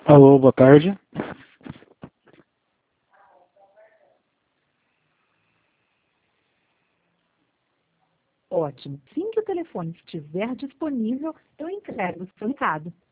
Alô, boa tarde. Ótimo. Assim que o telefone estiver disponível, eu entrego o seu recado.